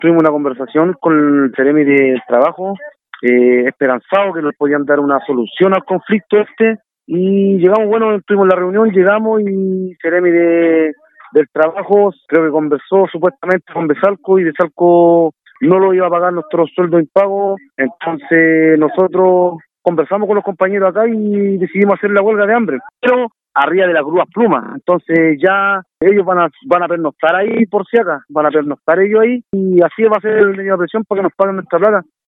Tuvimos una conversación con el Ceremi de Trabajo, esperanzado que nos podían dar una solución al conflicto y llegamos, bueno, tuvimos la reunión, llegamos y Ceremi del Trabajo creo que conversó supuestamente con Besalco y Besalco no lo iba a pagar nuestro sueldo impago, entonces nosotros conversamos con los compañeros acá y decidimos hacer la huelga de hambre, pero arriba de las grúas plumas, entonces ya ellos van a pernoctar ahí por si acá, van a pernoctar ellos ahí y así va a ser el medio de presión para que nos paguen nuestra plata.